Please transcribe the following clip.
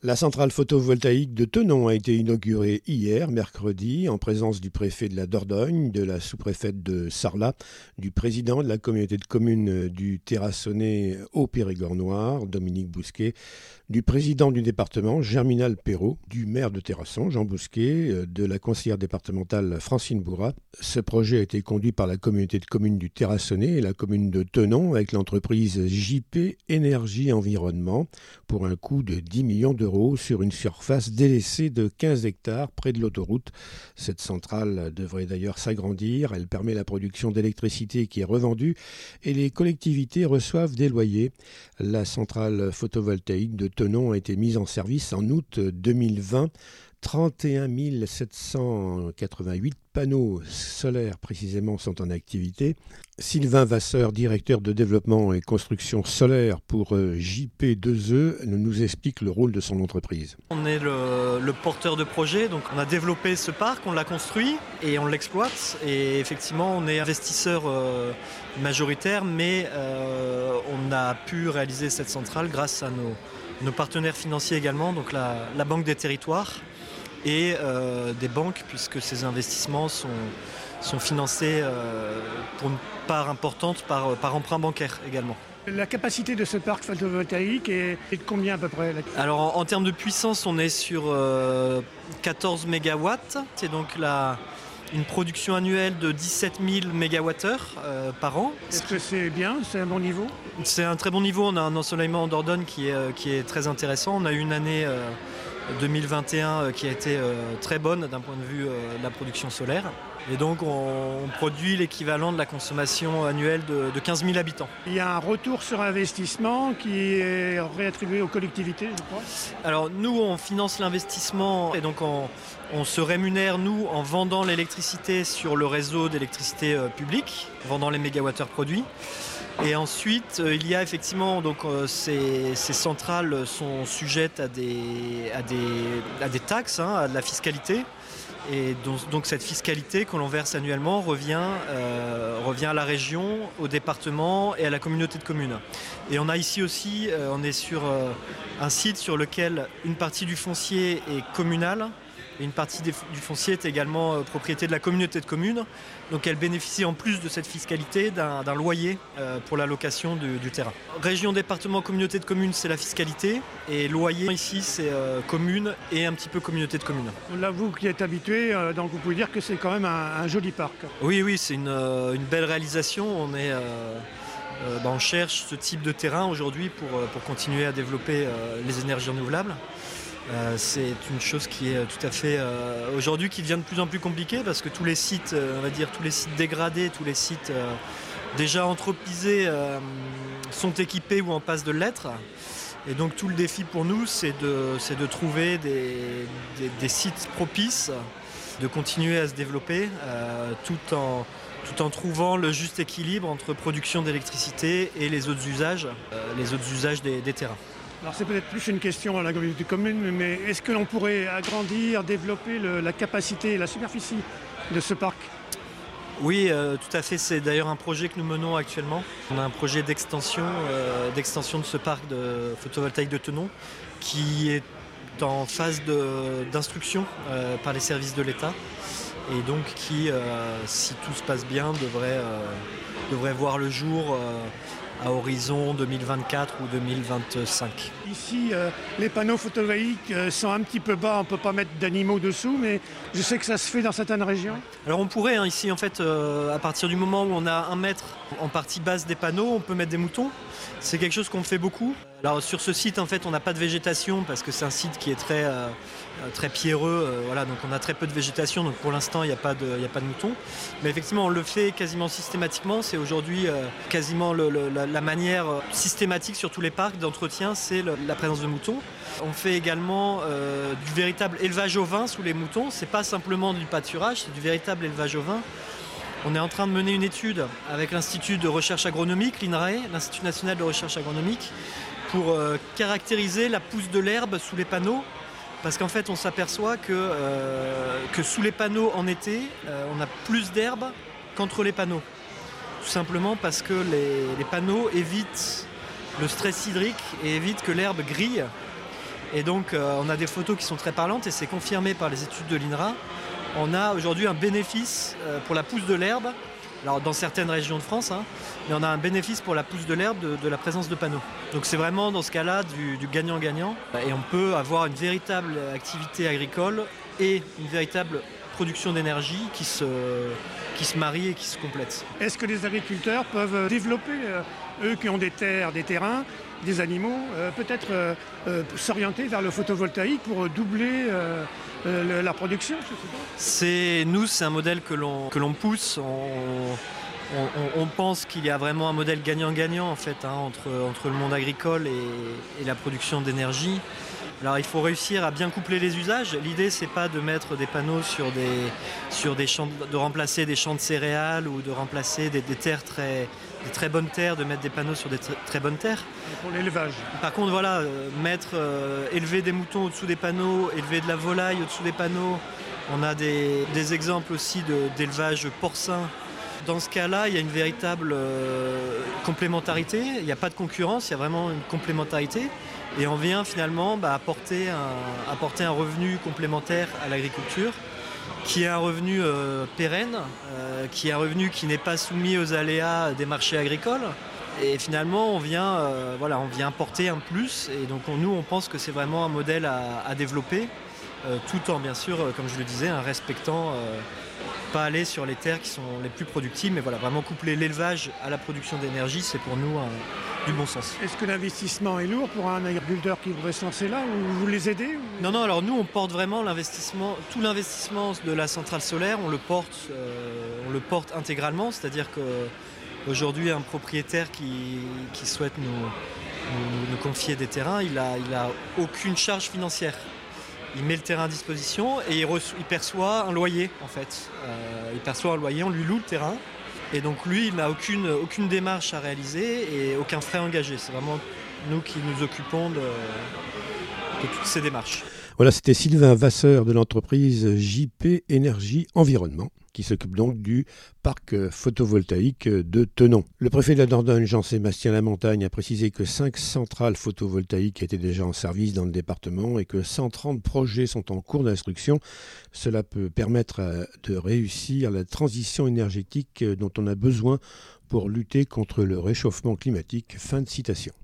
La centrale photovoltaïque de Thonon a été inaugurée hier, mercredi, en présence du préfet de la Dordogne, de la sous-préfète de Sarlat, du président de la communauté de communes du Terrassonnais au Périgord noir, Dominique Bousquet, du président du département, Germinal Perrault, du maire de Terrasson, Jean Bousquet, de la conseillère départementale, Francine Bourrat. Ce projet a été conduit par la communauté de communes du Terrassonnais et la commune de Thonon avec l'entreprise JP Énergie Environnement pour un coût de 10 millions d'euros sur une surface délaissée de 15 hectares près de l'autoroute. Cette centrale devrait d'ailleurs s'agrandir. Elle permet la production d'électricité qui est revendue et les collectivités reçoivent des loyers. La centrale photovoltaïque de Thonon a été mise en service en août 2020. 31 788 panneaux solaires précisément sont en activité. Sylvain Vasseur, directeur de développement et construction solaire pour JP2E, nous explique le rôle de son entreprise. On est le porteur de projet, donc on a développé ce parc, on l'a construit et on l'exploite. Et effectivement, on est investisseur majoritaire, mais on a pu réaliser cette centrale grâce à nos partenaires financiers également, donc la Banque des Territoires et des banques, puisque ces investissements sont financés pour une part importante par emprunt bancaire également. La capacité de ce parc photovoltaïque est de combien à peu près? Alors en termes de puissance, on est sur 14 MW. C'est donc une production annuelle de 17 000 MWh par an. Est-ce que c'est bien? C'est un bon niveau? C'est un très bon niveau. On a un ensoleillement en Dordogne qui est très intéressant. On a eu une année 2021 qui a été très bonne d'un point de vue de la production solaire. Et donc on produit l'équivalent de la consommation annuelle de 15 000 habitants. Il y a un retour sur investissement qui est réattribué aux collectivités, je crois. Alors nous, on finance l'investissement et donc on se rémunère, nous, en vendant l'électricité sur le réseau d'électricité public, vendant les mégawattheures produits. Et ensuite, il y a effectivement, donc, ces centrales sont sujettes à des taxes, à de la fiscalité. Et donc cette fiscalité que l'on verse annuellement revient à la région, au département et à la communauté de communes. Et on a ici aussi, on est sur un site sur lequel une partie du foncier est communale. Et une partie du foncier est également propriété de la communauté de communes. Donc elle bénéficie en plus de cette fiscalité d'un loyer pour la location du terrain. Région, département, communauté de communes, c'est la fiscalité. Et loyer ici, c'est commune et un petit peu communauté de communes. Là, vous qui êtes habitué, donc vous pouvez dire que c'est quand même un joli parc. Oui, c'est une belle réalisation. On cherche ce type de terrain aujourd'hui pour continuer à développer les énergies renouvelables. C'est une chose qui est tout à fait aujourd'hui qui devient de plus en plus compliquée parce que tous les sites, tous les sites dégradés, tous les sites déjà anthropisés sont équipés ou en passe de l'être. Et donc tout le défi pour nous, c'est de trouver des sites propices, de continuer à se développer tout en trouvant le juste équilibre entre production d'électricité et les autres usages des terrains. Alors c'est peut-être plus une question à la communauté commune, mais est-ce que l'on pourrait agrandir, développer la capacité et la superficie de ce parc? Oui, tout à fait. C'est d'ailleurs un projet que nous menons actuellement. On a un projet d'extension de ce parc de photovoltaïque de Thonon qui est en phase d'instruction par les services de l'État et donc qui, si tout se passe bien, devrait voir le jour à horizon 2024 ou 2025. Ici, les panneaux photovoltaïques sont un petit peu bas, on ne peut pas mettre d'animaux dessous, mais je sais que ça se fait dans certaines régions. Alors on pourrait, ici, en fait, à partir du moment où on a 1 mètre en partie basse des panneaux, on peut mettre des moutons. C'est quelque chose qu'on fait beaucoup. Alors sur ce site, en fait, on n'a pas de végétation parce que c'est un site qui est très pierreux. Donc on a très peu de végétation, donc pour l'instant, il n'y a pas de moutons. Mais effectivement, on le fait quasiment systématiquement. C'est aujourd'hui quasiment la manière systématique sur tous les parcs d'entretien, c'est la présence de moutons. On fait également du véritable élevage ovin sous les moutons. C'est pas simplement du pâturage, c'est du véritable élevage ovin. On est en train de mener une étude avec l'Institut de recherche agronomique, l'INRAE, l'Institut national de recherche agronomique, pour caractériser la pousse de l'herbe sous les panneaux. Parce qu'en fait, on s'aperçoit que sous les panneaux en été, on a plus d'herbe qu'entre les panneaux. Tout simplement parce que les panneaux évitent le stress hydrique et évitent que l'herbe grille. Et donc on a des photos qui sont très parlantes et c'est confirmé par les études de l'INRA. On a aujourd'hui un bénéfice pour la pousse de l'herbe, alors dans certaines régions de France, mais on a un bénéfice pour la pousse de l'herbe de la présence de panneaux. Donc c'est vraiment dans ce cas-là du gagnant-gagnant et on peut avoir une véritable activité agricole et une véritable production d'énergie qui se marient et qui se complètent. Est-ce que les agriculteurs peuvent développer, eux qui ont des terres, des terrains, des animaux, peut-être s'orienter vers le photovoltaïque pour doubler la production? C'est un modèle que l'on pousse. On pense qu'il y a vraiment un modèle gagnant-gagnant en fait, entre le monde agricole et la production d'énergie. Alors il faut réussir à bien coupler les usages. L'idée c'est pas de mettre des panneaux sur des champs, de remplacer des champs de céréales ou de remplacer des terres des très bonnes terres, de mettre des panneaux sur des très bonnes terres. Pour l'élevage. Par contre voilà, élever des moutons au-dessous des panneaux, élever de la volaille au-dessous des panneaux. On a des exemples aussi d'élevage porcin. Dans ce cas-là, il y a une véritable complémentarité. Il n'y a pas de concurrence, il y a vraiment une complémentarité. Et on vient finalement apporter un revenu complémentaire à l'agriculture, qui est un revenu pérenne, qui est un revenu qui n'est pas soumis aux aléas des marchés agricoles. Et finalement, on vient apporter un plus. Et donc nous, on pense que c'est vraiment un modèle à développer, tout en, bien sûr, comme je le disais, respectant, pas aller sur les terres qui sont les plus productives, mais voilà, vraiment coupler l'élevage à la production d'énergie, c'est pour nous du bon sens. Est-ce que l'investissement est lourd pour un agriculteur qui voudrait se lancer là, ou vous les aidez ou... Non, alors nous on porte vraiment tout l'investissement de la centrale solaire, on le porte intégralement, c'est-à-dire qu'aujourd'hui un propriétaire qui souhaite nous confier des terrains, il a aucune charge financière. Il met le terrain à disposition et il perçoit un loyer en fait. Il perçoit un loyer, on lui loue le terrain. Et donc lui, il n'a aucune démarche à réaliser et aucun frais engagé. C'est vraiment nous qui nous occupons de toutes ces démarches. Voilà, c'était Sylvain Vasseur de l'entreprise JP Énergie Environnement, qui s'occupe donc du parc photovoltaïque de Thenon. Le préfet de la Dordogne, Jean-Sébastien Lamontagne, a précisé que 5 centrales photovoltaïques étaient déjà en service dans le département et que 130 projets sont en cours d'instruction. Cela peut permettre de réussir la transition énergétique dont on a besoin pour lutter contre le réchauffement climatique. Fin de citation.